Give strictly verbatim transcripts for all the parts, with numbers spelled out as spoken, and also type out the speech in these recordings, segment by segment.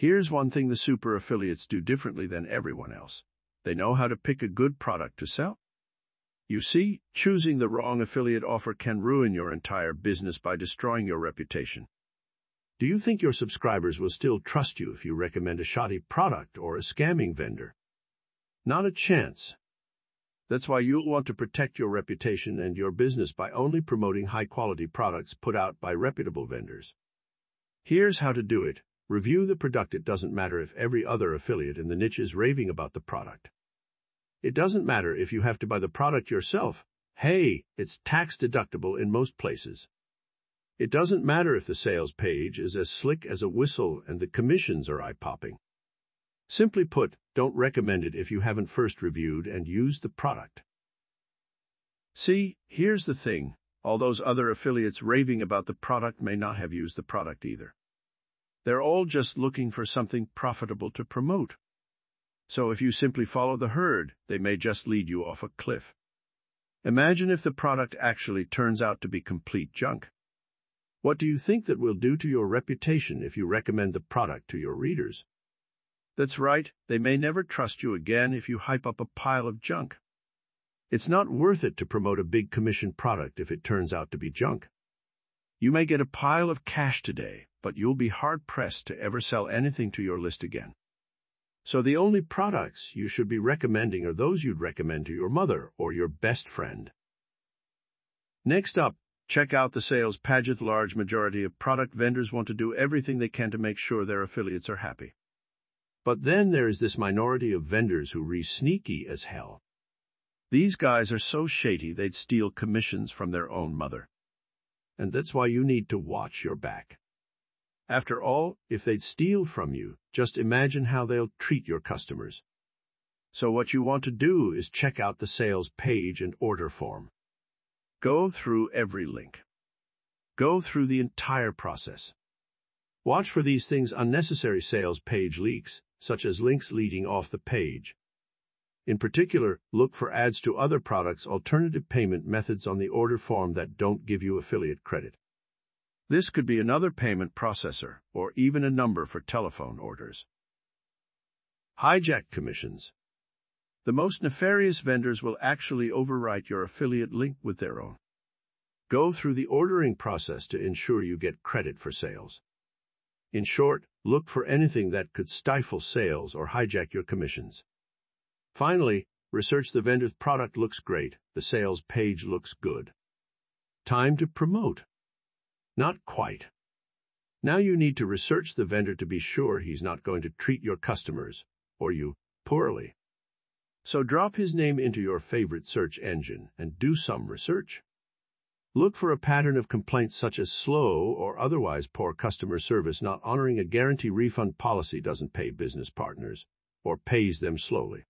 Here's one thing the super affiliates do differently than everyone else. They know how to pick a good product to sell. You see, choosing the wrong affiliate offer can ruin your entire business by destroying your reputation. Do you think your subscribers will still trust you if you recommend a shoddy product or a scamming vendor? Not a chance. That's why you'll want to protect your reputation and your business by only promoting high-quality products put out by reputable vendors. Here's how to do it. Review the product. It doesn't matter if every other affiliate in the niche is raving about the product. It doesn't matter if you have to buy the product yourself. Hey, it's tax-deductible in most places. It doesn't matter if the sales page is as slick as a whistle and the commissions are eye-popping. Simply put, don't recommend it if you haven't first reviewed and used the product. See, here's the thing. All those other affiliates raving about the product may not have used the product either. They're all just looking for something profitable to promote. So if you simply follow the herd, they may just lead you off a cliff. Imagine if the product actually turns out to be complete junk. What do you think that will do to your reputation if you recommend the product to your readers? That's right, they may never trust you again if you hype up a pile of junk. It's not worth it to promote a big commission product if it turns out to be junk. You may get a pile of cash today, but you'll be hard-pressed to ever sell anything to your list again. So the only products you should be recommending are those you'd recommend to your mother or your best friend. Next up, check out the sales page. The large majority of product vendors want to do everything they can to make sure their affiliates are happy. But then there is this minority of vendors who are sneaky as hell. These guys are so shady they'd steal commissions from their own mother. And that's why you need to watch your back. After all, if they'd steal from you, just imagine how they'll treat your customers. So what you want to do is check out the sales page and order form. Go through every link. Go through the entire process. Watch for these things: unnecessary sales page leaks, such as links leading off the page. In particular, look for ads to other products, alternative payment methods on the order form that don't give you affiliate credit. This could be another payment processor, or even a number for telephone orders. Hijack commissions. The most nefarious vendors will actually overwrite your affiliate link with their own. Go through the ordering process to ensure you get credit for sales. In short, look for anything that could stifle sales or hijack your commissions. Finally, research the vendor's product. Looks great. The sales page looks good. Time to promote. Not quite. Now you need to research the vendor to be sure he's not going to treat your customers, or you, poorly. So drop his name into your favorite search engine and do some research. Look for a pattern of complaints such as slow or otherwise poor customer service, not honoring a guarantee refund policy, doesn't pay business partners, or pays them slowly.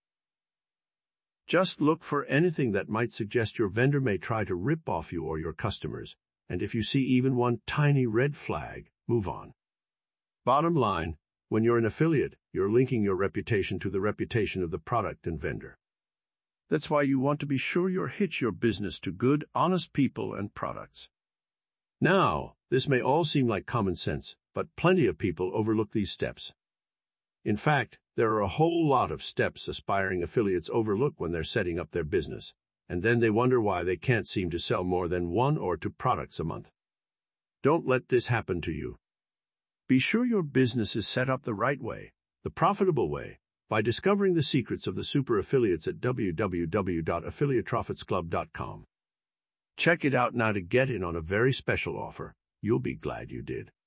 Just look for anything that might suggest your vendor may try to rip off you or your customers, and if you see even one tiny red flag, move on. Bottom line, when you're an affiliate, you're linking your reputation to the reputation of the product and vendor. That's why you want to be sure you hitch your business to good, honest people and products. Now, this may all seem like common sense, but plenty of people overlook these steps. In fact, there are a whole lot of steps aspiring affiliates overlook when they're setting up their business, and then they wonder why they can't seem to sell more than one or two products a month. Don't let this happen to you. Be sure your business is set up the right way, the profitable way, by discovering the secrets of the super affiliates at w w w dot affiliate profits club dot com. Check it out now to get in on a very special offer. You'll be glad you did.